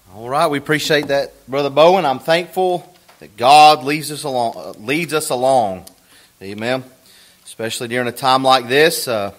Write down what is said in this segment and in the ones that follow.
All right, we appreciate that, Brother Bowen. I'm thankful that God leads us along. Amen. Especially during a time like this. I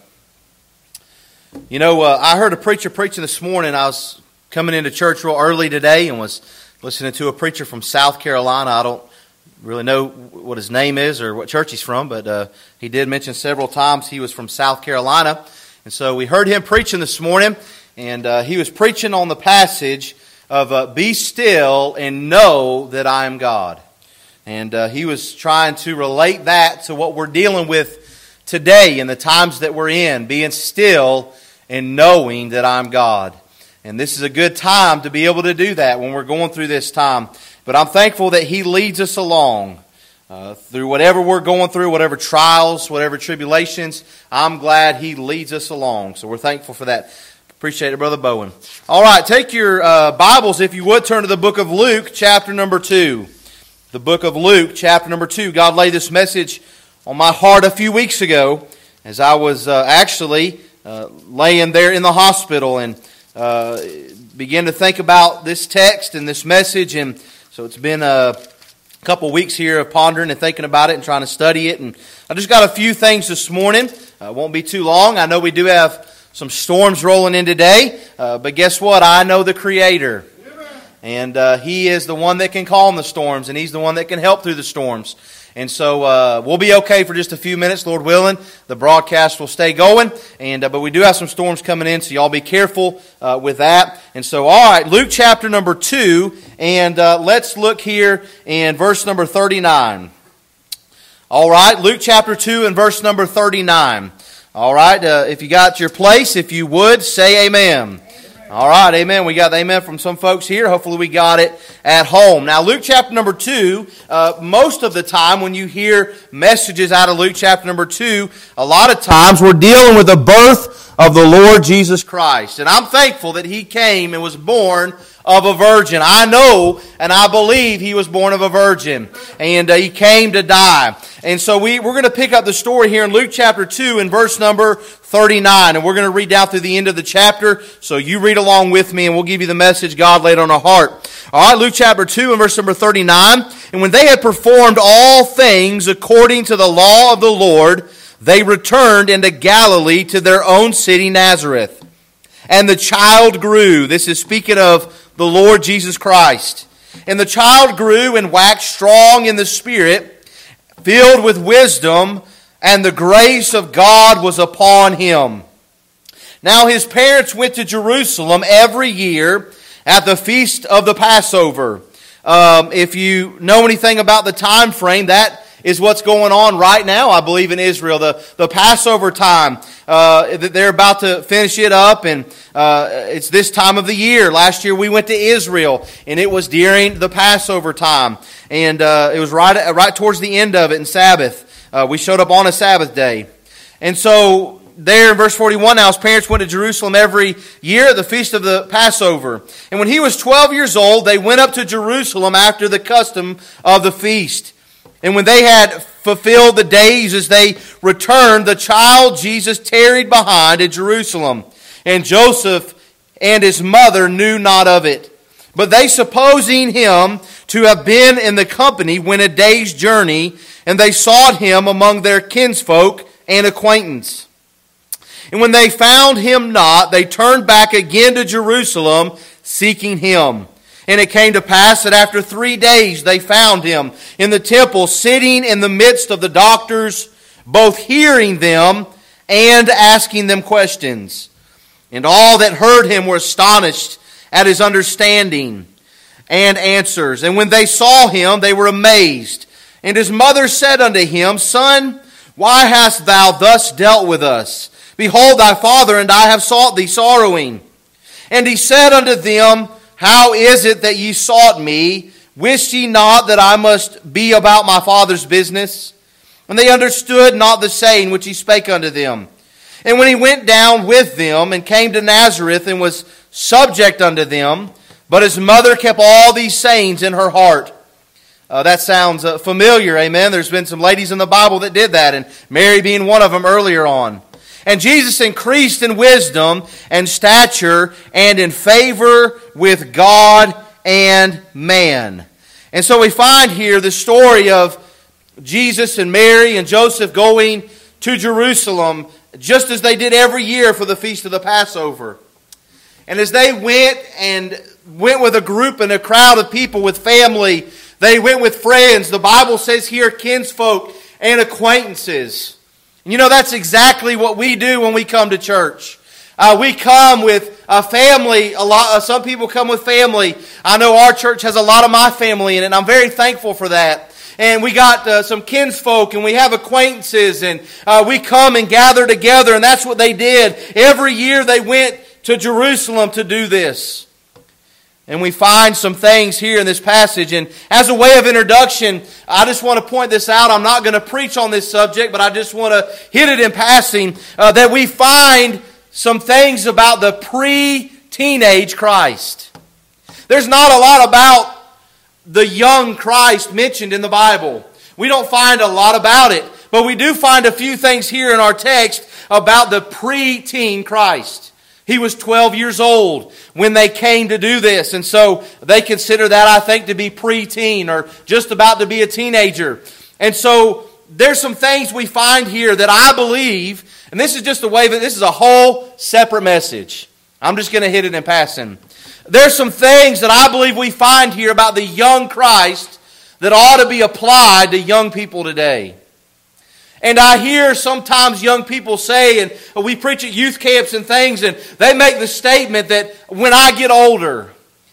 heard a preacher preaching this morning. I was coming into church real early today and was listening to a preacher from South Carolina. I don't really know what his name is or what church he's from, but he did mention several times he was from South Carolina. And so we heard him preaching this morning, and he was preaching on the passage of be still and know that I am God. And he was trying to relate that to what we're dealing with today in the times that we're in, being still and knowing that I'm God. And this is a good time to be able to do that when we're going through this time. But I'm thankful that He leads us along through whatever we're going through, whatever trials, whatever tribulations. I'm glad He leads us along. So we're thankful for that. Appreciate it, Brother Bowen. All right, take your Bibles, if you would, turn to the book of Luke, chapter number 2. The book of Luke, chapter number 2. God laid this message on my heart a few weeks ago as I was actually laying there in the hospital and began to think about this text and this message. And so it's been a couple weeks here of pondering and thinking about it and trying to study it. And I just got a few things this morning. It won't be too long. I know we do have some storms rolling in today, but guess what? I know the Creator. And He is the one that can calm the storms, and He's the one that can help through the storms. And so we'll be okay for just a few minutes, Lord willing. The broadcast will stay going, and but we do have some storms coming in, so y'all be careful with that. And so, all right, Luke chapter number 2, and let's look here in verse number 39. All right, Luke chapter 2 and verse number 39. All right, if you got your place, if you would, say amen. All right, amen. We got the amen from some folks here. Hopefully we got it at home. Now, Luke chapter number 2, most of the time when you hear messages out of Luke chapter number 2, a lot of times we're dealing with the birth of the Lord Jesus Christ. And I'm thankful that He came and was born of a virgin. I know and I believe He was born of a virgin. And He came to die. And so we're going to pick up the story here in Luke chapter 2 and verse number 39. And we're going to read down through the end of the chapter. So you read along with me and we'll give you the message God laid on our heart. All right, Luke chapter 2 and verse number 39. And when they had performed all things according to the law of the Lord, they returned into Galilee to their own city Nazareth. And the child grew. This is speaking of the Lord Jesus Christ. And the child grew and waxed strong in the Spirit, filled with wisdom, and the grace of God was upon him. Now his parents went to Jerusalem every year at the feast of the Passover. If you know anything about the time frame, that is what's going on right now, I believe, in Israel. The Passover time, they're about to finish it up, and it's this time of the year. Last year we went to Israel, and it was during the Passover time. And it was right towards the end of it in Sabbath. We showed up on a Sabbath day. And so there in verse 41 now, his parents went to Jerusalem every year at the feast of the Passover. And when he was 12 years old, they went up to Jerusalem after the custom of the feast. And when they had fulfilled the days as they returned, the child Jesus tarried behind at Jerusalem. And Joseph and his mother knew not of it. But they, supposing him to have been in the company, went a day's journey, and they sought him among their kinsfolk and acquaintance. And when they found him not, they turned back again to Jerusalem, seeking him. And it came to pass that after 3 days they found him in the temple, sitting in the midst of the doctors, both hearing them and asking them questions. And all that heard him were astonished at his understanding and answers. And when they saw him, they were amazed. And his mother said unto him, Son, why hast thou thus dealt with us? Behold, thy father and I have sought thee sorrowing. And he said unto them, How is it that ye sought me? Wist ye not that I must be about my father's business? And they understood not the saying which he spake unto them. And when he went down with them and came to Nazareth and was subject unto them, but his mother kept all these sayings in her heart. That sounds familiar, amen. There's been some ladies in the Bible that did that, and Mary being one of them earlier on. And Jesus increased in wisdom and stature and in favor with God and man. And so we find here the story of Jesus and Mary and Joseph going to Jerusalem just as they did every year for the Feast of the Passover. And as they went with a group and a crowd of people with family, they went with friends. The Bible says here kinsfolk and acquaintances. And you know, that's exactly what we do when we come to church. We come with a family. Some people come with family. I know our church has a lot of my family in it, and I'm very thankful for that. And we got some kinsfolk, and we have acquaintances, and we come and gather together, and that's what they did. Every year they went to Jerusalem to do this. And we find some things here in this passage. And as a way of introduction, I just want to point this out. I'm not going to preach on this subject, but I just want to hit it in passing, that we find some things about the pre-teenage Christ. There's not a lot about the young Christ mentioned in the Bible. We don't find a lot about it, but we do find a few things here in our text about the pre-teen Christ. He was 12 years old when they came to do this, and so they consider that, I think, to be pre-teen or just about to be a teenager. And so there's some things we find here that I believe, and this is just a way that this is a whole separate message. I'm just going to hit it in passing. There's some things that I believe we find here about the young Christ that ought to be applied to young people today. And I hear sometimes young people say, and we preach at youth camps and things, and they make the statement that when I get older,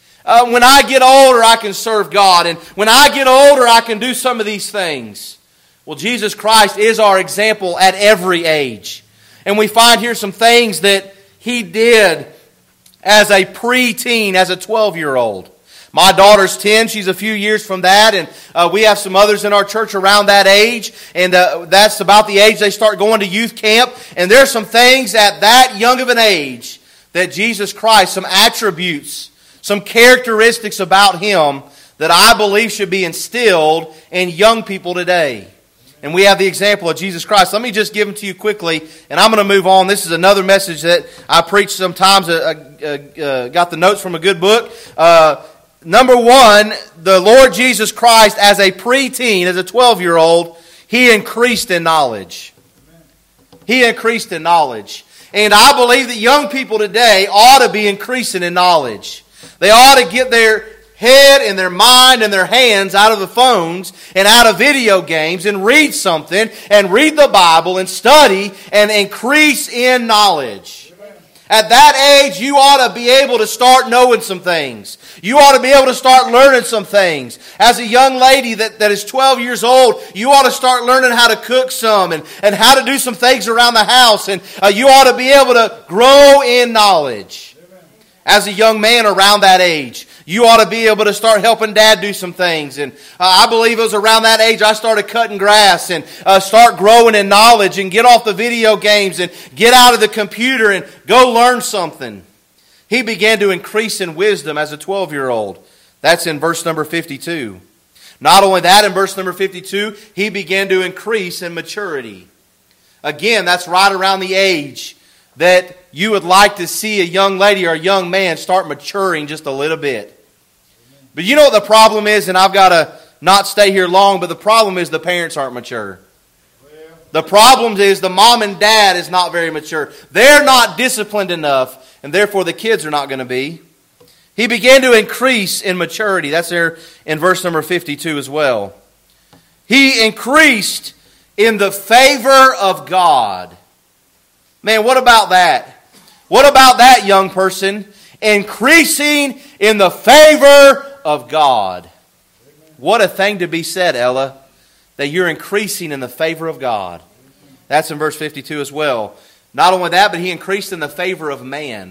I can serve God. And when I get older, I can do some of these things. Well, Jesus Christ is our example at every age. And we find here some things that He did as a preteen, as a 12-year-old. My daughter's 10. She's a few years from that. And we have some others in our church around that age. And that's about the age they start going to youth camp. And there's some things at that young of an age that Jesus Christ, some attributes, some characteristics about Him that I believe should be instilled in young people today. And we have the example of Jesus Christ. Let me just give them to you quickly, and I'm going to move on. This is another message that I preach sometimes. I got the notes from a good book. Number one, the Lord Jesus Christ as a preteen, as a 12-year-old, He increased in knowledge. He increased in knowledge. And I believe that young people today ought to be increasing in knowledge. They ought to get their head and their mind and their hands out of the phones and out of video games and read something and read the Bible and study and increase in knowledge. At that age, you ought to be able to start knowing some things. You ought to be able to start learning some things. As a young lady that is 12 years old, you ought to start learning how to cook some and how to do some things around the house. And you ought to be able to grow in knowledge. As a young man around that age, you ought to be able to start helping Dad do some things. And I believe it was around that age I started cutting grass and start growing in knowledge and get off the video games and get out of the computer and go learn something. He began to increase in wisdom as a 12-year-old. That's in verse number 52. Not only that, in verse number 52, he began to increase in maturity. Again, that's right around the age that you would like to see a young lady or a young man start maturing just a little bit. But you know what the problem is, and I've got to not stay here long, but the problem is the parents aren't mature. The problem is the mom and dad is not very mature. They're not disciplined enough, and therefore the kids are not going to be. He began to increase in maturity. That's there in verse number 52 as well. He increased in the favor of God. Man, what about that? What about that, young person? Increasing in the favor of God. What a thing to be said, Ella, that you're increasing in the favor of God. That's in verse 52 as well. Not only that, but he increased in the favor of man.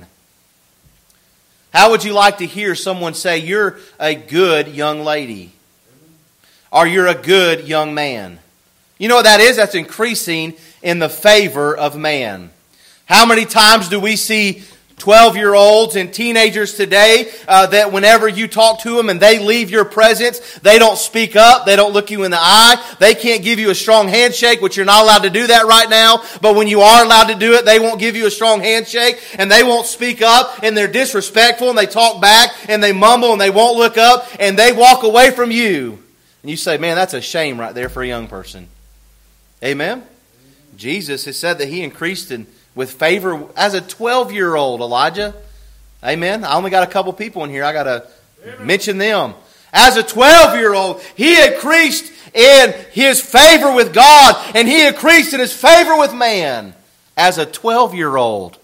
How would you like to hear someone say, you're a good young lady? Or you're a good young man? You know what that is? That's increasing in the favor of man. How many times do we see 12-year-olds and teenagers today that whenever you talk to them and they leave your presence, they don't speak up, they don't look you in the eye, they can't give you a strong handshake, which you're not allowed to do that right now, but when you are allowed to do it, they won't give you a strong handshake, and they won't speak up, and they're disrespectful, and they talk back, and they mumble, and they won't look up, and they walk away from you. And you say, man, that's a shame right there for a young person. Amen? Jesus has said that He increased with favor as a 12-year-old, Elijah. Amen? I only got a couple people in here. I got to mention them. As a 12-year-old, he increased in his favor with God, and he increased in his favor with man. As a 12-year-old.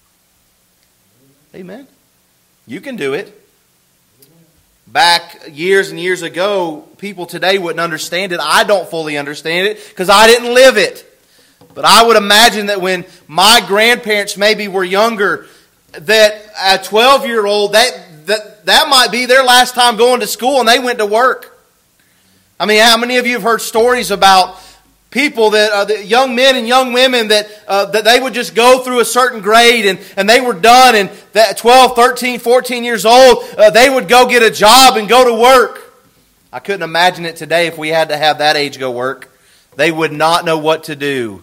Amen? You can do it. Back years and years ago, people today wouldn't understand it. I don't fully understand it because I didn't live it. But I would imagine that when my grandparents maybe were younger, that a 12-year-old, that might be their last time going to school and they went to work. I mean, how many of you have heard stories about people that young men and young women that they would just go through a certain grade and they were done, and that 12, 13, 14 years old, they would go get a job and go to work. I couldn't imagine it today if we had to have that age go work. They would not know what to do.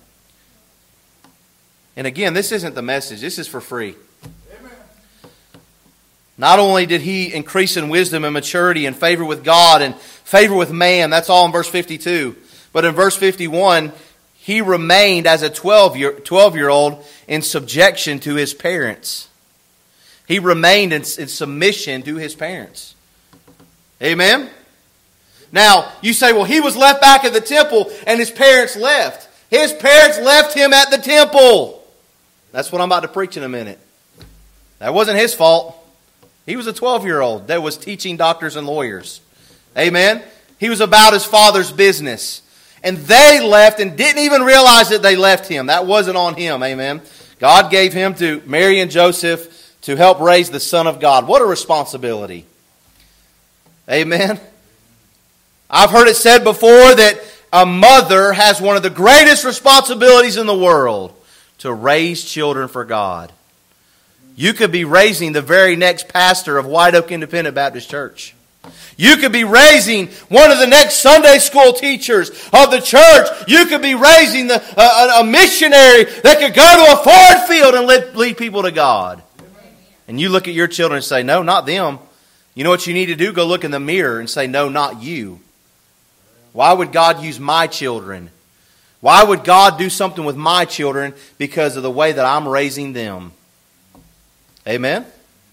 And again, this isn't the message. This is for free. Amen. Not only did he increase in wisdom and maturity and favor with God and favor with man, that's all in verse 52. But in verse 51, he remained as a 12-year-old in subjection to his parents. He remained in submission to his parents. Amen? Now, you say, well, he was left back at the temple and his parents left. His parents left him at the temple. That's what I'm about to preach in a minute. That wasn't his fault. He was a 12-year-old that was teaching doctors and lawyers. Amen? He was about his father's business. And they left and didn't even realize that they left him. That wasn't on him. Amen? God gave him to Mary and Joseph to help raise the Son of God. What a responsibility. Amen? I've heard it said before that a mother has one of the greatest responsibilities in the world, to raise children for God. You could be raising the very next pastor of White Oak Independent Baptist Church. You could be raising one of the next Sunday school teachers of the church. You could be raising a missionary that could go to a foreign field and lead people to God. And you look at your children and say, no, not them. You know what you need to do? Go look in the mirror and say, no, not you. Why would God use my children? Why would God do something with my children? Because of the way that I'm raising them. Amen?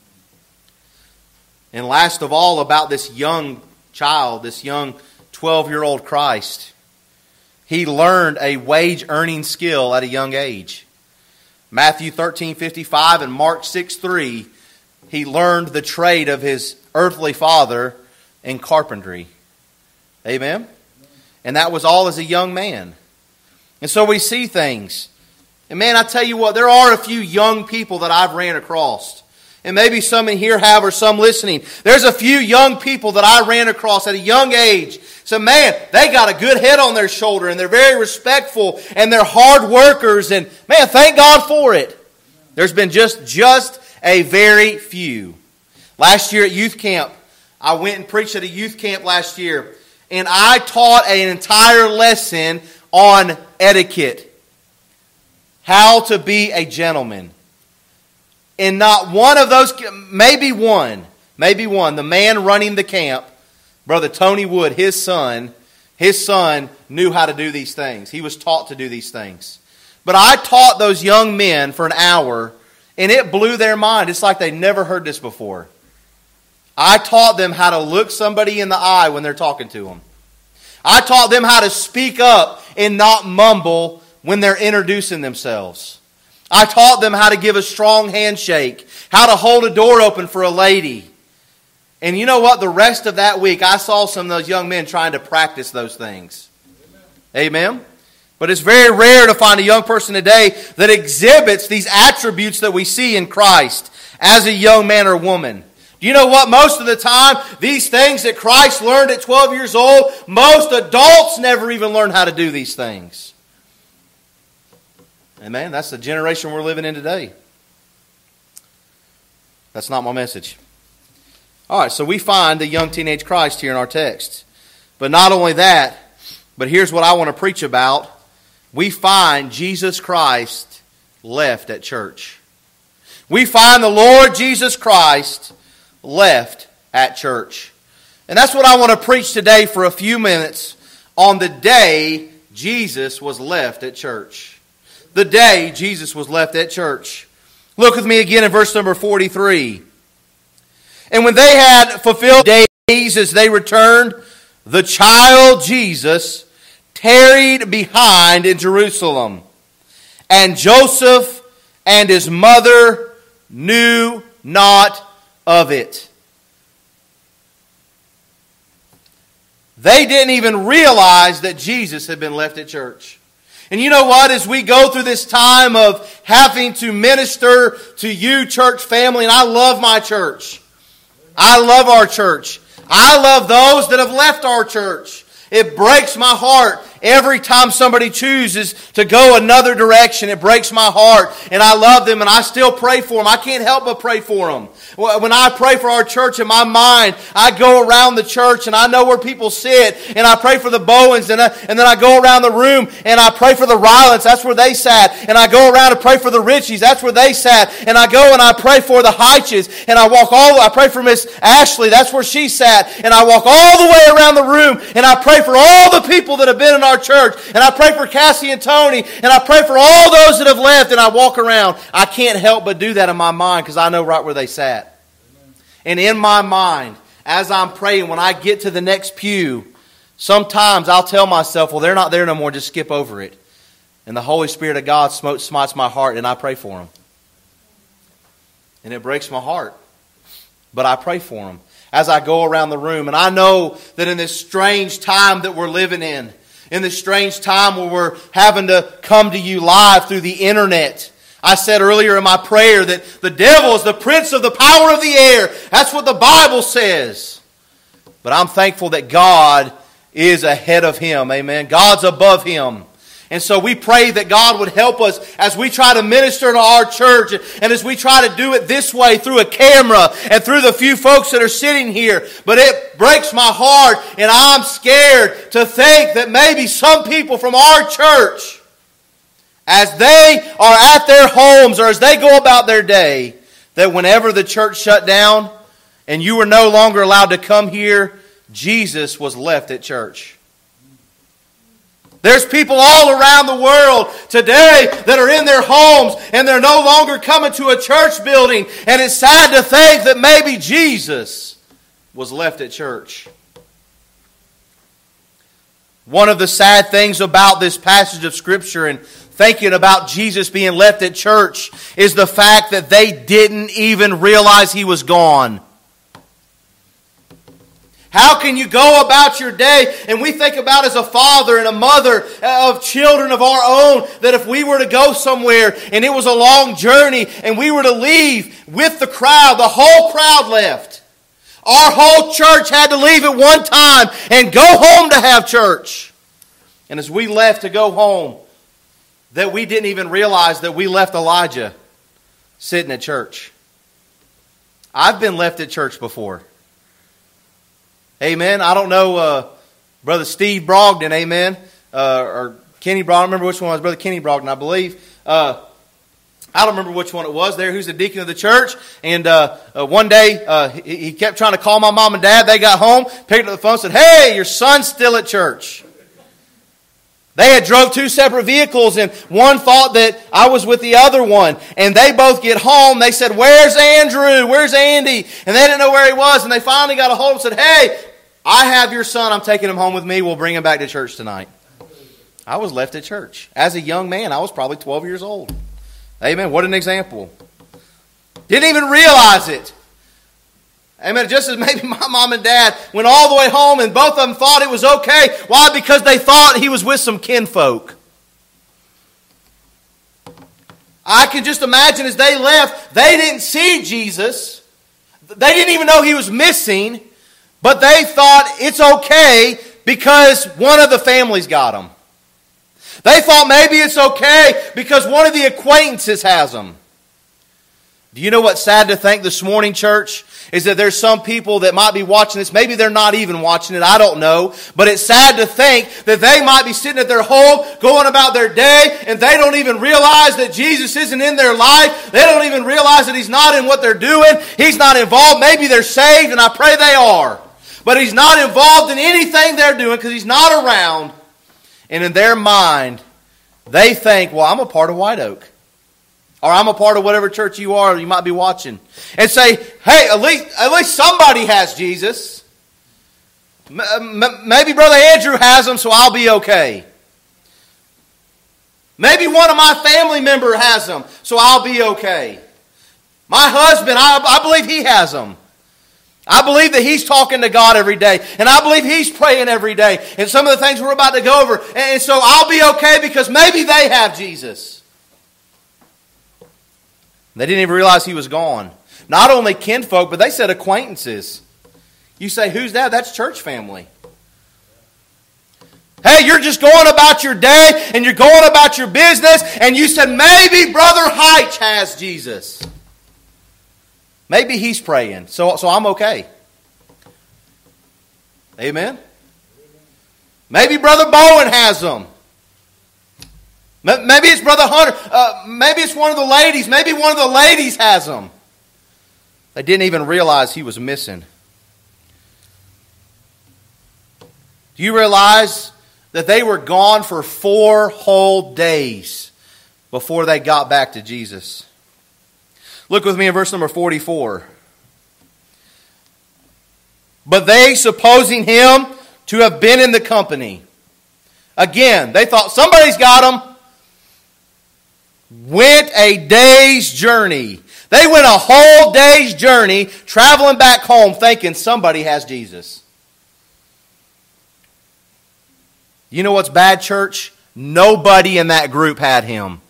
And last of all, about this young child, this young 12-year-old Christ. He learned a wage-earning skill at a young age. Matthew 13:55 and Mark 6:3, he learned the trade of his earthly father in carpentry. Amen? And that was all as a young man. And so we see things. And man, I tell you what, there are a few young people that I've ran across. And maybe some in here have, or some listening. There's a few young people that I ran across at a young age. So man, they got a good head on their shoulder, and they're very respectful, and they're hard workers, and man, thank God for it. There's been just a very few. Last year at youth camp, I went and preached at a youth camp last year, and I taught an entire lesson on etiquette. How to be a gentleman. And not one of those, maybe one, the man running the camp, Brother Tony Wood, his son knew how to do these things. He was taught to do these things. But I taught those young men for an hour, and it blew their mind. It's like they never heard this before. I taught them how to look somebody in the eye when they're talking to them. I taught them how to speak up and not mumble when they're introducing themselves. I taught them how to give a strong handshake, how to hold a door open for a lady. And you know what? The rest of that week, I saw some of those young men trying to practice those things. Amen? But it's very rare to find a young person today that exhibits these attributes that we see in Christ as a young man or woman. Do you know what? Most of the time, these things that Christ learned at 12 years old, most adults never even learn how to do these things. Amen? That's the generation we're living in today. That's not my message. All right, so we find the young teenage Christ here in our text. But not only that, but here's what I want to preach about. We find Jesus Christ left at church. We find the Lord Jesus Christ left at church. And that's what I want to preach today for a few minutes on the day Jesus was left at church. The day Jesus was left at church. Look with me again in verse number 43. And when they had fulfilled days as they returned, the child Jesus tarried behind in Jerusalem. And Joseph and his mother knew not of it. They didn't even realize that Jesus had been left at church. And you know what? As we go through this time of having to minister to you, church family, and I love my church. I love our church. I love those that have left our church. It breaks my heart every time somebody chooses to go another direction. It breaks my heart. And I love them and I still pray for them. I can't help but pray for them. When I pray for our church in my mind, I go around the church and I know where people sit. And I pray for the Bowens and then I go around the room and I pray for the Rylance. That's where they sat. And I go around and pray for the Richies. That's where they sat. And I go and I pray for the Heiches. And I pray for Miss Ashley. That's where she sat. And I walk all the way around the room and I pray for all the people that have been in our church. And I pray for Cassie and Tony. And I pray for all those that have left. And I walk around. I can't help but do that in my mind because I know right where they sat. And in my mind, as I'm praying, when I get to the next pew, sometimes I'll tell myself, well, they're not there no more. Just skip over it. And the Holy Spirit of God smites my heart and I pray for them. And it breaks my heart. But I pray for them as I go around the room. And I know that in this strange time that we're living in this strange time where we're having to come to you live through the internet, I said earlier in my prayer that the devil is the prince of the power of the air. That's what the Bible says. But I'm thankful that God is ahead of him. Amen. God's above him. And so we pray that God would help us as we try to minister to our church and as we try to do it this way through a camera and through the few folks that are sitting here. But it breaks my heart and I'm scared to think that maybe some people from our church, as they are at their homes or as they go about their day, that whenever the church shut down and you were no longer allowed to come here, Jesus was left at church. There's people all around the world today that are in their homes and they're no longer coming to a church building. And it's sad to think that maybe Jesus was left at church. One of the sad things about this passage of Scripture and thinking about Jesus being left at church is the fact that they didn't even realize he was gone. How can you go about your day? And we think about as a father and a mother of children of our own, that if we were to go somewhere and it was a long journey and we were to leave with the crowd, the whole crowd left. Our whole church had to leave at one time and go home to have church. And as we left to go home, that we didn't even realize that we left Elijah sitting at church. I've been left at church before. Amen. I don't know, Brother Steve Brogdon, amen, or Kenny Brogdon. I don't remember which one was Brother Kenny Brogdon, I believe. I don't remember which one it was there, who's the deacon of the church. And one day, he kept trying to call my mom and dad. They got home, picked up the phone, said, "Hey, your son's still at church." They had drove two separate vehicles, and one thought that I was with the other one. And they both get home. They said, "Where's Andrew? Where's Andy?" And they didn't know where he was. And they finally got a hold of him and said, "Hey, I have your son. I'm taking him home with me. We'll bring him back to church tonight." I was left at church. As a young man, I was probably 12 years old. Amen. What an example. Didn't even realize it. Amen. Just as maybe my mom and dad went all the way home and both of them thought it was okay. Why? Because they thought he was with some kinfolk. I can just imagine as they left, they didn't see Jesus. They didn't even know he was missing. But they thought it's okay because one of the families got him. They thought maybe it's okay because one of the acquaintances has him. Do you know what's sad to think this morning, church? Is that there's some people that might be watching this. Maybe they're not even watching it. I don't know. But it's sad to think that they might be sitting at their home, going about their day, and they don't even realize that Jesus isn't in their life. They don't even realize that He's not in what they're doing. He's not involved. Maybe they're saved, and I pray they are. But He's not involved in anything they're doing because He's not around. And in their mind, they think, well, I'm a part of White Oak. Or I'm a part of whatever church you are, you might be watching. And say, hey, at least somebody has Jesus. Maybe Brother Andrew has Him, so I'll be okay. Maybe one of my family members has Him, so I'll be okay. My husband, I believe he has Him. I believe that he's talking to God every day. And I believe he's praying every day. And some of the things we're about to go over. And so I'll be okay because maybe they have Jesus. They didn't even realize He was gone. Not only kinfolk, but they said acquaintances. You say, who's that? That's church family. Hey, you're just going about your day and you're going about your business and you said, maybe Brother Heitch has Jesus. Maybe he's praying, so I'm okay. Amen? Maybe Brother Bowen has them. Maybe it's Brother Hunter. Maybe it's one of the ladies. Maybe one of the ladies has them. They didn't even realize he was missing. Do you realize that they were gone for 4 whole days before they got back to Jesus? Look with me in verse number 44. But they, supposing Him to have been in the company. Again, they thought somebody's got Him. Went a day's journey. They went a whole day's journey traveling back home thinking somebody has Jesus. You know what's bad, church? Nobody in that group had Him.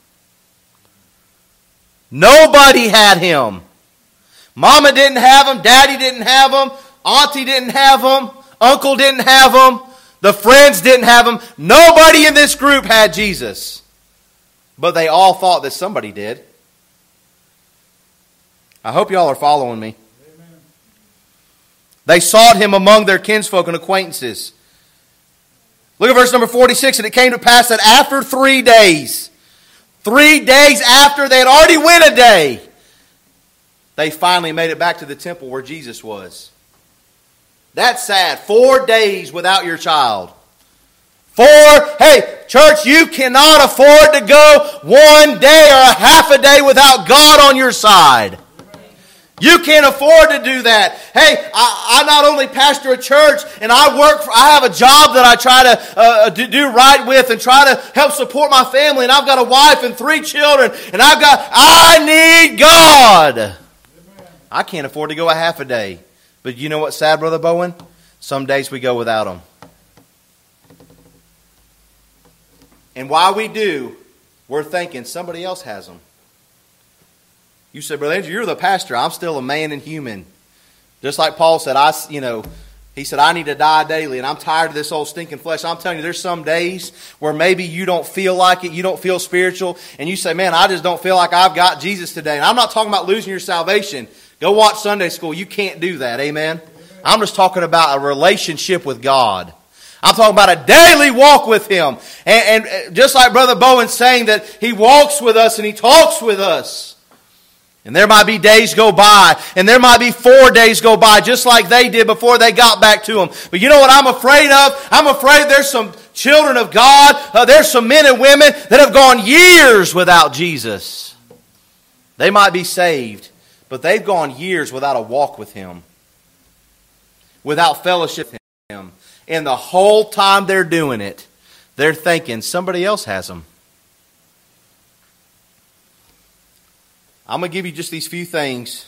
Nobody had Him. Mama didn't have Him. Daddy didn't have Him. Auntie didn't have Him. Uncle didn't have Him. The friends didn't have Him. Nobody in this group had Jesus. But they all thought that somebody did. I hope y'all are following me. Amen. They sought Him among their kinsfolk and acquaintances. Look at verse number 46. And it came to pass that after 3 days, 3 days after they had already went a day, they finally made it back to the temple where Jesus was. That's sad. 4 days without your child. Hey, church, you cannot afford to go 1 day or a half a day without God on your side. You can't afford to do that. Hey, I not only pastor a church, and I have a job that I try to do right with and try to help support my family, and I've got a wife and 3 children, and I need God. Amen. I can't afford to go a half a day. But you know what's sad, Brother Bowen? Some days we go without Him. And while we do, we're thinking somebody else has them. You say, Brother Andrew, you're the pastor. I'm still a man and human. Just like Paul said, he said, I need to die daily, and I'm tired of this old stinking flesh. I'm telling you, there's some days where maybe you don't feel like it, you don't feel spiritual, and you say, man, I just don't feel like I've got Jesus today. And I'm not talking about losing your salvation. Go watch Sunday school. You can't do that. Amen? I'm just talking about a relationship with God. I'm talking about a daily walk with Him. And just like Brother Bowen's saying that He walks with us and He talks with us. And there might be days go by, and there might be 4 days go by, just like they did before they got back to Him. But you know what I'm afraid of? I'm afraid there's some children of God, there's some men and women that have gone years without Jesus. They might be saved, but they've gone years without a walk with Him, without fellowship with Him. And the whole time they're doing it, they're thinking somebody else has them. I'm going to give you just these few things.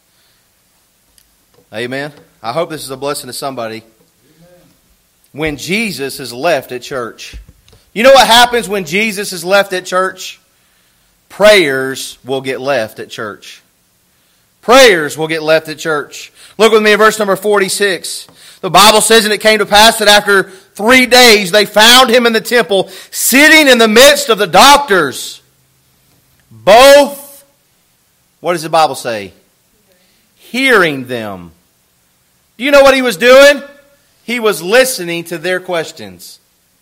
Amen. I hope this is a blessing to somebody. Amen. When Jesus is left at church. You know what happens when Jesus is left at church? Prayers will get left at church. Prayers will get left at church. Look with me in verse number 46. The Bible says, and it came to pass that after 3 days they found Him in the temple, sitting in the midst of the doctors, both What does the Bible say? Hearing them. Do you know what he was doing? He was listening to their questions.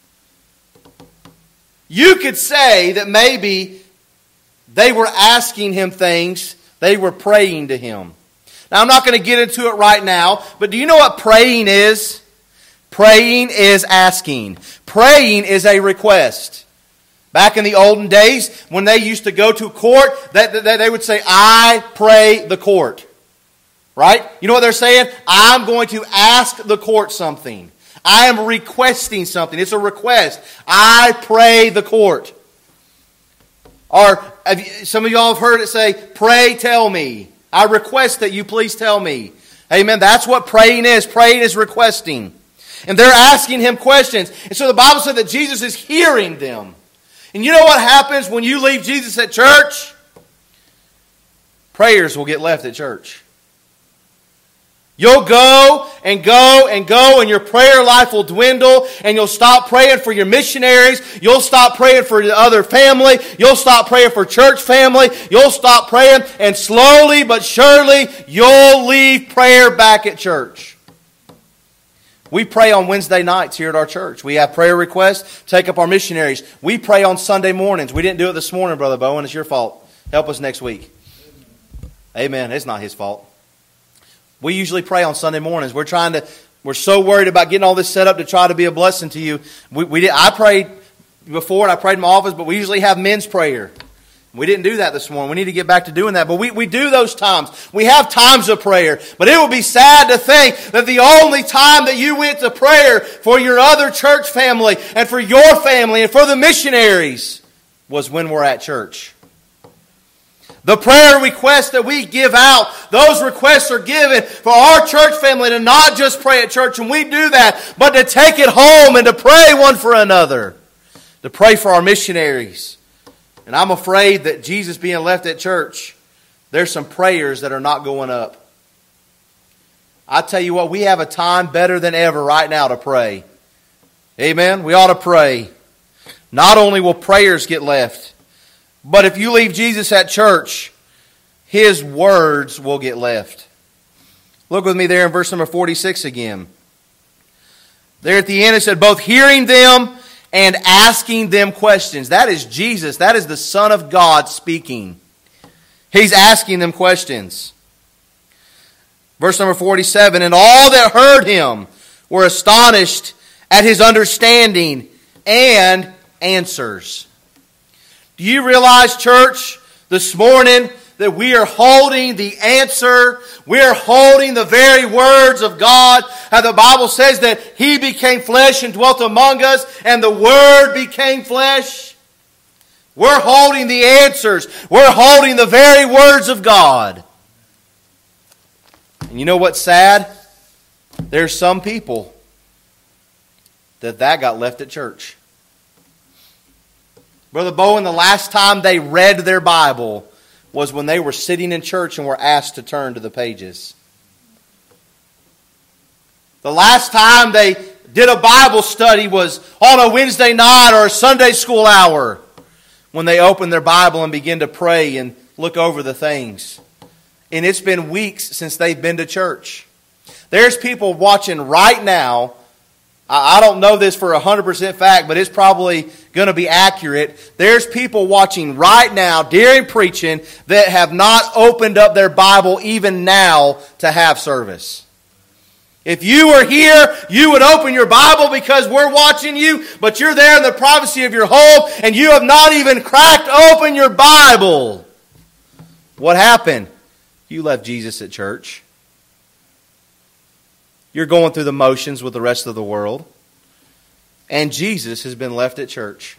You could say that maybe they were asking him things, they were praying to him. Now, I'm not going to get into it right now, but do you know what praying is? Praying is asking. Praying is a request. Back in the olden days, when they used to go to court, they would say, I pray the court. Right? You know what they're saying? I'm going to ask the court something. I am requesting something. It's a request. I pray the court. Or some of y'all have heard it say, pray, tell me. I request that you please tell me. Amen. That's what praying is. Praying is requesting. And they're asking him questions. And so the Bible said that Jesus is hearing them. And you know what happens when you leave Jesus at church? Prayers will get left at church. You'll go and go and go, and your prayer life will dwindle, and you'll stop praying for your missionaries. You'll stop praying for the other family. You'll stop praying for church family. You'll stop praying, and slowly but surely, you'll leave prayer back at church. We pray on Wednesday nights here at our church. We have prayer requests, take up our missionaries. We pray on Sunday mornings. We didn't do it this morning, Brother Bowen. It's your fault. Help us next week. Amen. It's not his fault. We usually pray on Sunday mornings. We're so worried about getting all this set up to try to be a blessing to you. I prayed before and I prayed in my office, but we usually have men's prayer. We didn't do that this morning. We need to get back to doing that. But we do those times. We have times of prayer. But it would be sad to think that the only time that you went to prayer for your other church family and for your family and for the missionaries was when we're at church. The prayer requests that we give out, those requests are given for our church family to not just pray at church, and we do that, but to take it home and to pray one for another. To pray for our missionaries. And I'm afraid that Jesus being left at church, there's some prayers that are not going up. I tell you what, we have a time better than ever right now to pray. Amen? We ought to pray. Not only will prayers get left, but if you leave Jesus at church, His words will get left. Look with me there in verse number 46 again. There at the end it said, both hearing them and asking them questions. That is Jesus. That is the Son of God speaking. He's asking them questions. Verse number 47, and all that heard Him were astonished at His understanding and answers. Do you realize, church, this morning that we are holding the answer? We are holding the very words of God. How the Bible says that He became flesh and dwelt among us, and the Word became flesh. We're holding the answers. We're holding the very words of God. And you know what's sad? There's some people that got left at church. Brother Bowen, the last time they read their Bible was when they were sitting in church and were asked to turn to the pages. The last time they did a Bible study was on a Wednesday night or a Sunday school hour when they opened their Bible and began to pray and look over the things. And it's been weeks since they've been to church. There's people watching right now. I don't know this for 100% fact, but it's probably going to be accurate. There's people watching right now during preaching that have not opened up their Bible even now to have service. If you were here, you would open your Bible because we're watching you, but you're there in the privacy of your home and you have not even cracked open your Bible. What happened? You left Jesus at church. You're going through the motions with the rest of the world. And Jesus has been left at church.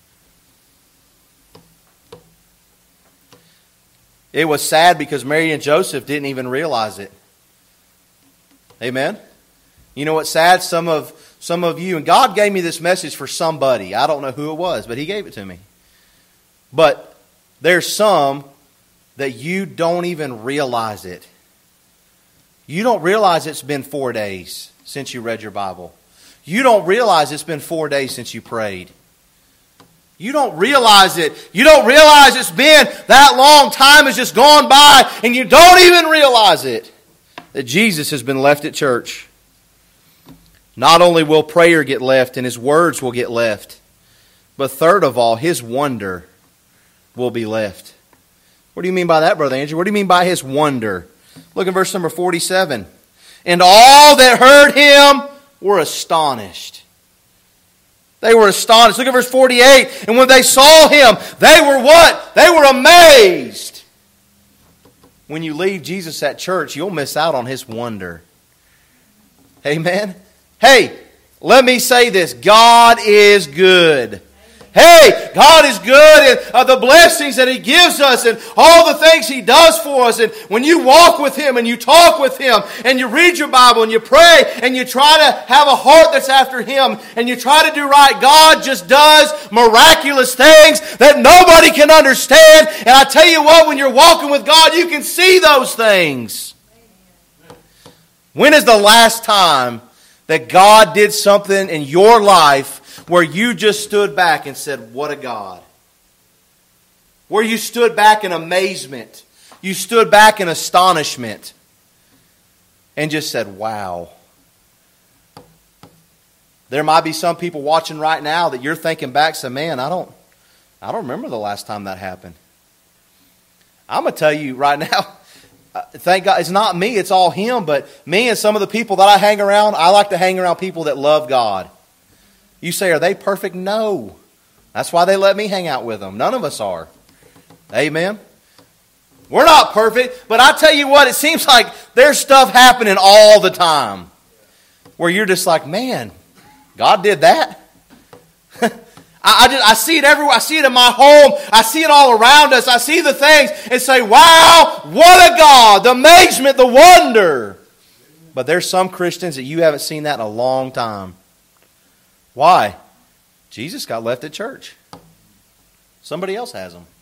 It was sad because Mary and Joseph didn't even realize it. Amen? You know what's sad? Some of you, and God gave me this message for somebody. I don't know who it was, but He gave it to me. But there's some that you don't even realize it. You don't realize it's been 4 days since you read your Bible. You don't realize it's been 4 days since you prayed. You don't realize it. You don't realize it's been that long. Time has just gone by and you don't even realize it. That Jesus has been left at church. Not only will prayer get left and His words will get left, but third of all, His wonder will be left. What do you mean by that, Brother Andrew? What do you mean by His wonder? Look at verse number 47. And all that heard Him were astonished. They were astonished. Look at verse 48. And when they saw Him, they were what? They were amazed. When you leave Jesus at church, you'll miss out on His wonder. Amen? Hey, let me say this. God is good. Hey, God is good, and the blessings that He gives us and all the things He does for us. And when you walk with Him and you talk with Him and you read your Bible and you pray and you try to have a heart that's after Him and you try to do right, God just does miraculous things that nobody can understand. And I tell you what, when you're walking with God, you can see those things. When is the last time that God did something in your life where you just stood back and said, what a God? Where you stood back in amazement. You stood back in astonishment. And just said, wow. There might be some people watching right now that you're thinking back, say, man, I don't remember the last time that happened. I'm going to tell you right now, thank God, it's not me, it's all Him. But me and some of the people that I hang around, I like to hang around people that love God. You say, are they perfect? No. That's why they let me hang out with them. None of us are. Amen? We're not perfect, but I tell you what, it seems like there's stuff happening all the time where you're just like, man, God did that. I see it everywhere. I see it in my home. I see it all around us. I see the things and say, wow, what a God. The amazement, the wonder. But there's some Christians that you haven't seen that in a long time. Why? Jesus got left at church. Somebody else has him.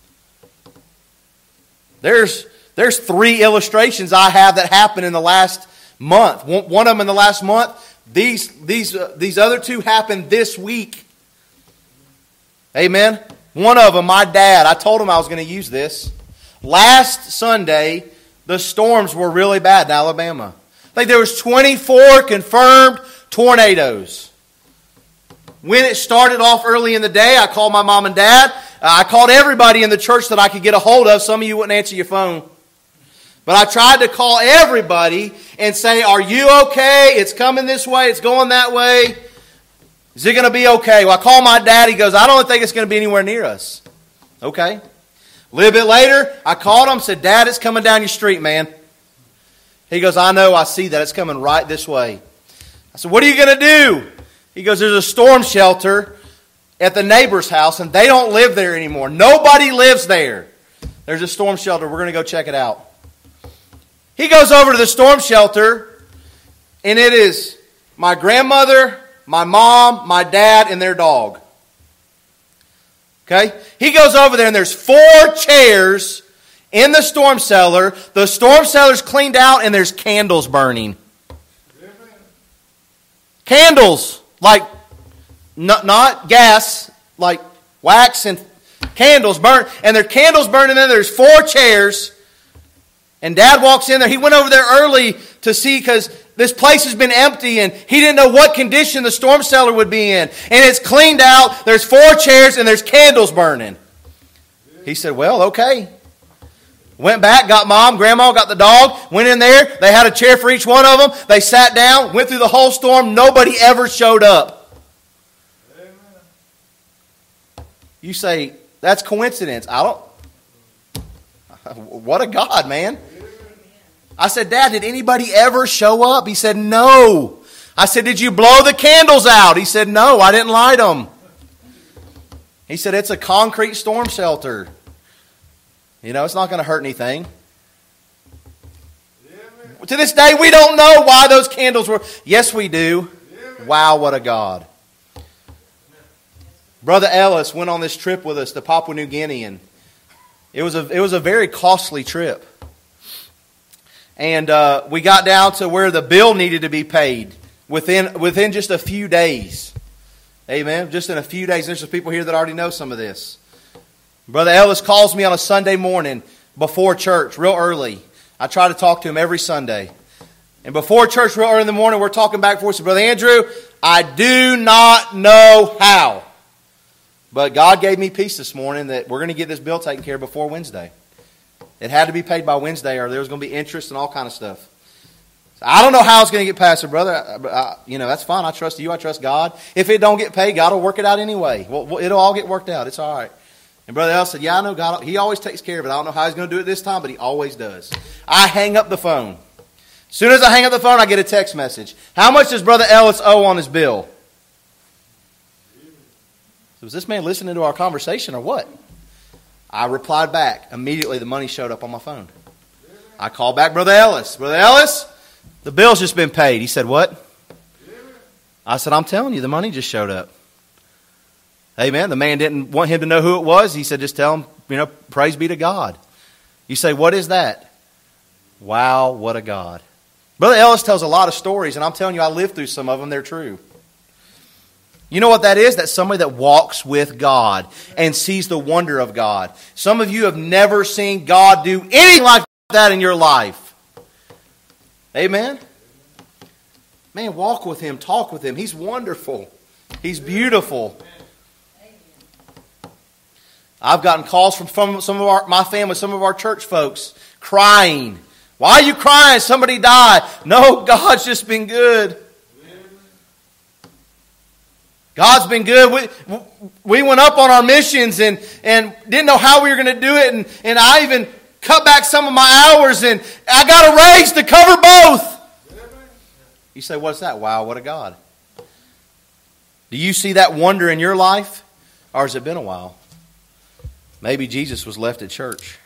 There's 3 illustrations I have that happened in the last month. One of them in the last month. These other 2 happened this week. Amen. One of them, my dad. I told him I was going to use this. Last Sunday, the storms were really bad in Alabama. I think there was 24 confirmed tornadoes. When it started off early in the day, I called my mom and dad. I called everybody in the church that I could get a hold of. Some of you wouldn't answer your phone. But I tried to call everybody and say, are you okay? It's coming this way. It's going that way. Is it going to be okay? Well, I called my dad. He goes, I don't think it's going to be anywhere near us. Okay. A little bit later, I called him, said, Dad, it's coming down your street, man. He goes, I know, I see that. It's coming right this way. I said, what are you going to do? He goes, there's a storm shelter at the neighbor's house, and they don't live there anymore. Nobody lives there. There's a storm shelter. We're going to go check it out. He goes over to the storm shelter, and it is my grandmother, my mom, my dad, and their dog. Okay? He goes over there, and there's 4 chairs in the storm cellar. The storm cellar's cleaned out, and there's candles burning. Candles. Like, not gas, like wax and candles burn. And there are candles burning, and then there's 4 chairs. And Dad walks in there. He went over there early to see because this place has been empty and he didn't know what condition the storm cellar would be in. And it's cleaned out. There's 4 chairs and there's candles burning. He said, well, okay. Went back, got Mom, Grandma, got the dog, went in there. They had a chair for each one of them. They sat down, went through the whole storm. Nobody ever showed up. Amen. You say, that's coincidence. What a God, man. I said, Dad, did anybody ever show up? He said, no. I said, did you blow the candles out? He said, no, I didn't light them. He said, it's a concrete storm shelter. You know, it's not going to hurt anything. Yeah, to this day, we don't know why those candles were. Yes, we do. Yeah, wow, what a God. Brother Ellis went on this trip with us to Papua New Guinea, and it was a very costly trip. And we got down to where the bill needed to be paid within just a few days. Amen. Just in a few days, there's some people here that already know some of this. Brother Ellis calls me on a Sunday morning before church, real early. I try to talk to him every Sunday. And before church, real early in the morning, we're talking back and forth. Brother Andrew, I do not know how. But God gave me peace this morning that we're going to get this bill taken care of before Wednesday. It had to be paid by Wednesday or there was going to be interest and all kind of stuff. So I don't know how it's going to get passed, brother. That's fine. I trust you. I trust God. If it don't get paid, God will work it out anyway. Well, it'll all get worked out. It's all right. And Brother Ellis said, yeah, I know God. He always takes care of it. I don't know how he's going to do it this time, but he always does. I hang up the phone. As soon as I hang up the phone, I get a text message. How much does Brother Ellis owe on his bill? Was this man listening to our conversation or what? I replied back. Immediately the money showed up on my phone. I called back Brother Ellis. Brother Ellis, the bill's just been paid. He said, what? I said, I'm telling you, the money just showed up. Amen. The man didn't want him to know who it was. He said, just tell him, praise be to God. You say, what is that? Wow, what a God. Brother Ellis tells a lot of stories, and I'm telling you, I lived through some of them. They're true. You know what that is? That's somebody that walks with God and sees the wonder of God. Some of you have never seen God do anything like that in your life. Amen? Man, walk with Him, talk with Him. He's wonderful. He's beautiful. I've gotten calls from some of my family, some of our church folks, crying. Why are you crying? Somebody died. No, God's just been good. God's been good. We went up on our missions and didn't know how we were going to do it. And I even cut back some of my hours and I got a raise to cover both. You say, what's that? Wow, what a God. Do you see that wonder in your life? Or has it been a while? Maybe Jesus was left at church.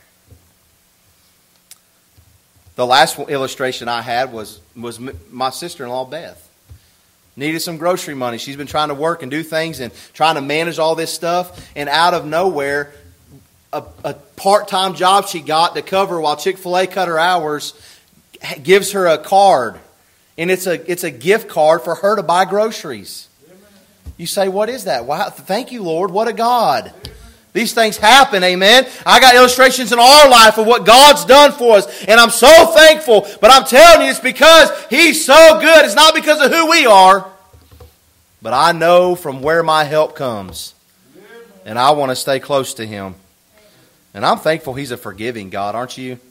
The last illustration I had was my sister-in-law, Beth. Needed some grocery money. She's been trying to work and do things and trying to manage all this stuff. And out of nowhere, a part-time job she got to cover while Chick-fil-A cut her hours gives her a card. And it's a gift card for her to buy groceries. You say, what is that? Wow, thank you, Lord. What a God. These things happen, amen. I got illustrations in our life of what God's done for us. And I'm so thankful. But I'm telling you, it's because He's so good. It's not because of who we are. But I know from where my help comes. And I want to stay close to Him. And I'm thankful He's a forgiving God, aren't you?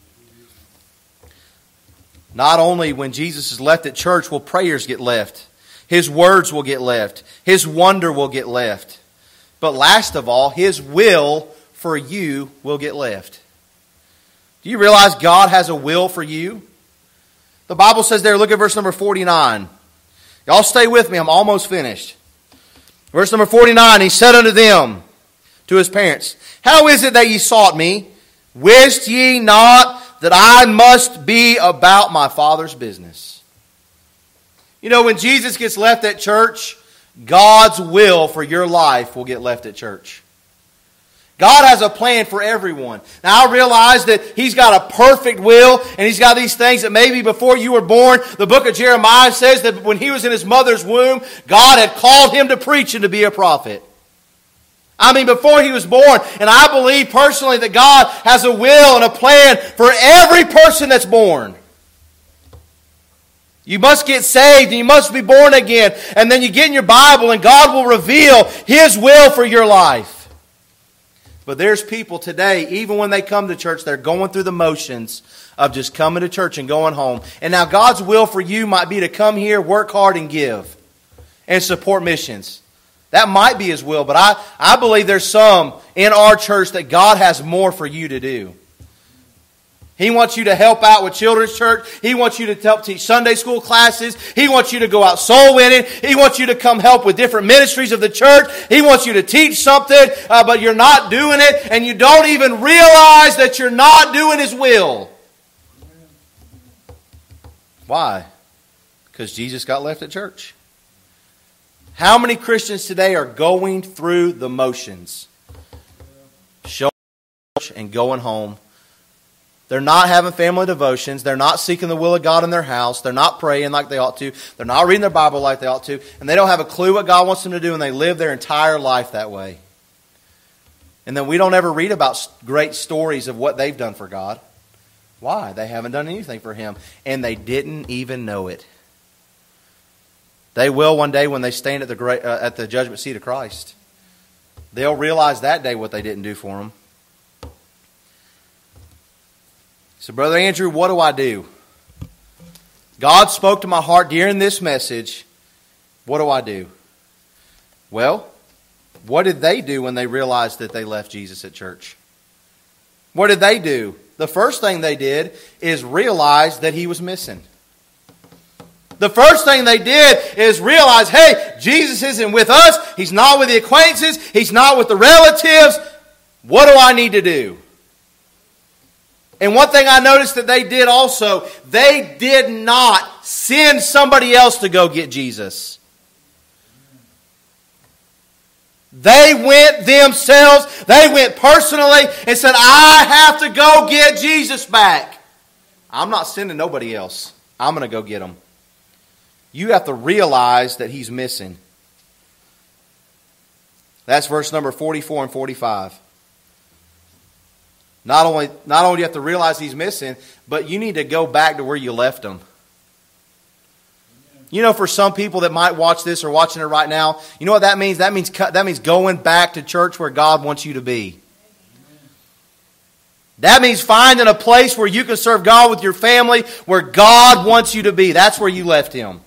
Not only when Jesus is left at church will prayers get left. His words will get left. His wonder will get left. But last of all, His will for you will get left. Do you realize God has a will for you? The Bible says there, look at verse number 49. Y'all stay with me, I'm almost finished. Verse number 49, He said unto them, to His parents, how is it that ye sought me? Wist ye not that I must be about my Father's business? You know, when Jesus gets left at church, God's will for your life will get left at church. God has a plan for everyone. Now I realize that He's got a perfect will and He's got these things that maybe before you were born, the book of Jeremiah says that when he was in his mother's womb, God had called him to preach and to be a prophet. I mean, before he was born. And I believe personally that God has a will and a plan for every person that's born. You must get saved and you must be born again. And then you get in your Bible and God will reveal His will for your life. But there's people today, even when they come to church, they're going through the motions of just coming to church and going home. And now God's will for you might be to come here, work hard, and give. And support missions. That might be His will, but I believe there's some in our church that God has more for you to do. He wants you to help out with children's church. He wants you to help teach Sunday school classes. He wants you to go out soul winning. He wants you to come help with different ministries of the church. He wants you to teach something, but you're not doing it, and you don't even realize that you're not doing His will. Why? Because Jesus got left at church. How many Christians today are going through the motions? Showing church and going home. They're not having family devotions. They're not seeking the will of God in their house. They're not praying like they ought to. They're not reading their Bible like they ought to. And they don't have a clue what God wants them to do, and they live their entire life that way. And then we don't ever read about great stories of what they've done for God. Why? They haven't done anything for Him, and they didn't even know it. They will one day when they stand at the judgment seat of Christ. They'll realize that day what they didn't do for Him. So, Brother Andrew, what do I do? God spoke to my heart during this message. What do I do? Well, what did they do when they realized that they left Jesus at church? What did they do? The first thing they did is realize that He was missing. The first thing they did is realize, hey, Jesus isn't with us. He's not with the acquaintances. He's not with the relatives. What do I need to do? And one thing I noticed that they did also, they did not send somebody else to go get Jesus. They went themselves, they went personally and said, I have to go get Jesus back. I'm not sending nobody else. I'm going to go get him. You have to realize that He's missing. That's verse number 44 and 45. Not only do you have to realize He's missing, but you need to go back to where you left Him. You know, for some people that might watch this or watching it right now, you know what that means? That means going back to church where God wants you to be. That means finding a place where you can serve God with your family, where God wants you to be. That's where you left Him.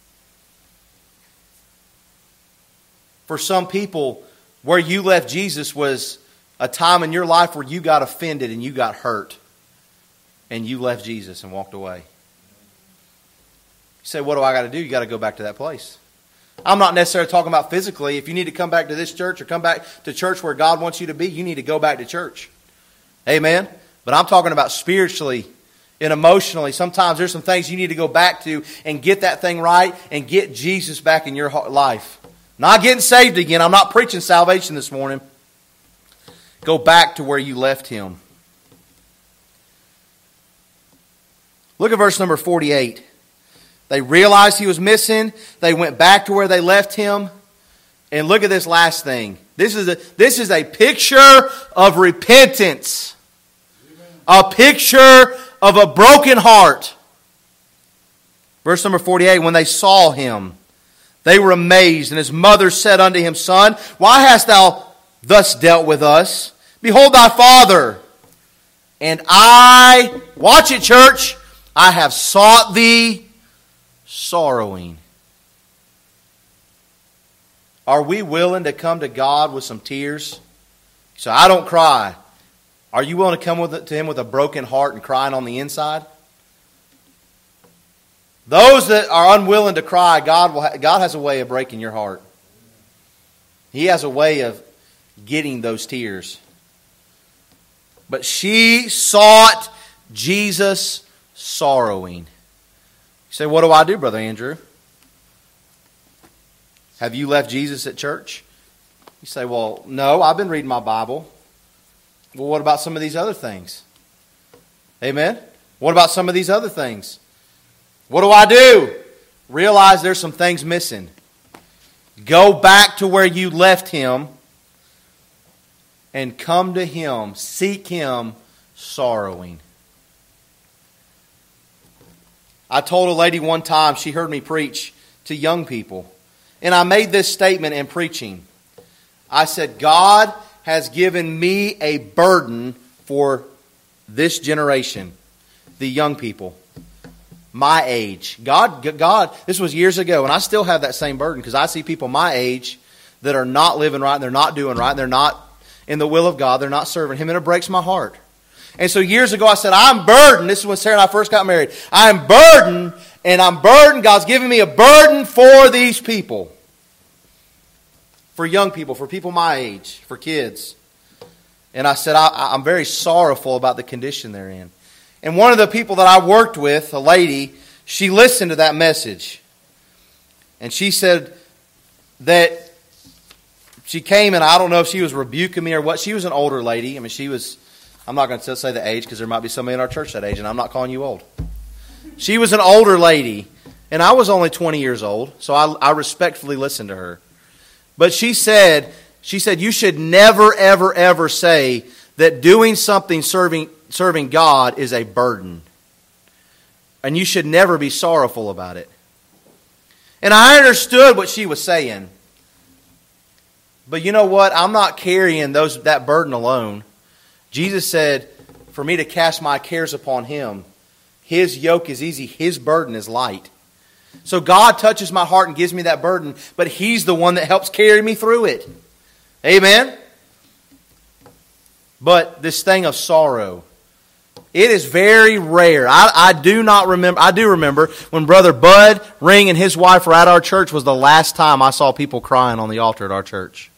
For some people, where you left Jesus was a time in your life where you got offended and you got hurt. And you left Jesus and walked away. You say, what do I got to do? You got to go back to that place. I'm not necessarily talking about physically. If you need to come back to this church or come back to church where God wants you to be, you need to go back to church. Amen? But I'm talking about spiritually and emotionally. Sometimes there's some things you need to go back to and get that thing right and get Jesus back in your life. Not getting saved again. I'm not preaching salvation this morning. Go back to where you left Him. Look at verse number 48. They realized He was missing. They went back to where they left Him. And look at this last thing. This is a picture of repentance. A picture of a broken heart. Verse number 48. When they saw Him, they were amazed. And His mother said unto Him, Son, why hast thou thus dealt with us? Behold thy father. And I, watch it, church, I have sought thee sorrowing. Are we willing to come to God with some tears? So I don't cry. Are you willing to come to Him with a broken heart and crying on the inside? Those that are unwilling to cry, God has a way of breaking your heart. He has a way of getting those tears. But she sought Jesus sorrowing. You say, what do I do, Brother Andrew? Have you left Jesus at church? You say, well, no, I've been reading my Bible. Well, what about some of these other things? Amen? What about some of these other things? What do I do? Realize there's some things missing. Go back to where you left Him and come to Him, seek Him sorrowing. I told a lady one time, she heard me preach to young people. And I made this statement in preaching. I said, God has given me a burden for this generation, the young people, my age. God, this was years ago, and I still have that same burden because I see people my age that are not living right, and they're not doing right, and they're not in the will of God, they're not serving Him, and it breaks my heart. And so years ago I said, I'm burdened. This is when Sarah and I first got married. I'm burdened, and I'm burdened. God's giving me a burden for these people. For young people, for people my age, for kids. And I said, I'm very sorrowful about the condition they're in. And one of the people that I worked with, a lady, she listened to that message. And she said that she came, and I don't know if she was rebuking me or what. She was an older lady. I mean, she was I'm not going to say the age because there might be somebody in our church that age, and I'm not calling you old. She was an older lady, and I was only 20 years old, so I respectfully listened to her. But she said, you should never, ever, ever say that doing something serving God is a burden. And you should never be sorrowful about it. And I understood what she was saying. But you know what? I'm not carrying that burden alone. Jesus said, for me to cast my cares upon Him. His yoke is easy. His burden is light. So God touches my heart and gives me that burden, but He's the one that helps carry me through it. Amen? But this thing of sorrow, it is very rare. I do remember when Brother Bud Ring and his wife were at our church was the last time I saw people crying on the altar at our church.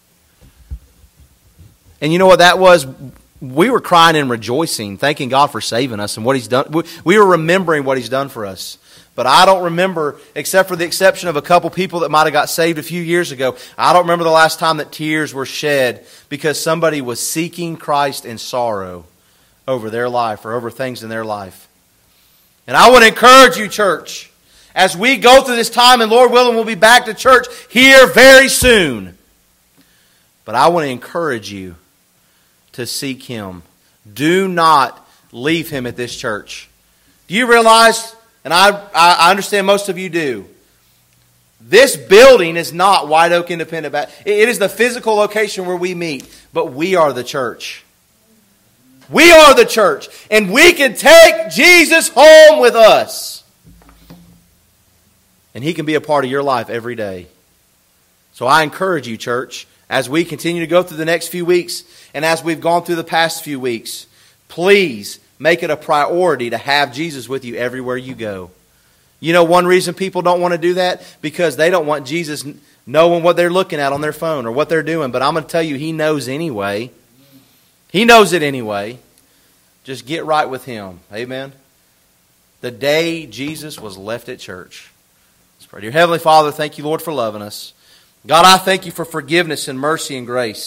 And you know what that was? We were crying and rejoicing, thanking God for saving us and what He's done. We were remembering what He's done for us. But I don't remember, except for the exception of a couple people that might have got saved a few years ago, I don't remember the last time that tears were shed because somebody was seeking Christ in sorrow over their life or over things in their life. And I would encourage you, church, as we go through this time, and Lord willing, we'll be back to church here very soon. But I want to encourage you to seek Him. Do not leave Him at this church. Do you realize, and I understand most of you do, this building is not White Oak Independent Baptist. It is the physical location where we meet, but we are the church. We are the church, and we can take Jesus home with us. And He can be a part of your life every day. So I encourage you, church, as we continue to go through the next few weeks, and as we've gone through the past few weeks, please make it a priority to have Jesus with you everywhere you go. You know one reason people don't want to do that? Because they don't want Jesus knowing what they're looking at on their phone or what they're doing. But I'm going to tell you, He knows anyway. He knows it anyway. Just get right with Him. Amen. The day Jesus was left at church. Let's pray. Dear Heavenly Father, thank you, Lord, for loving us. God, I thank you for forgiveness and mercy and grace.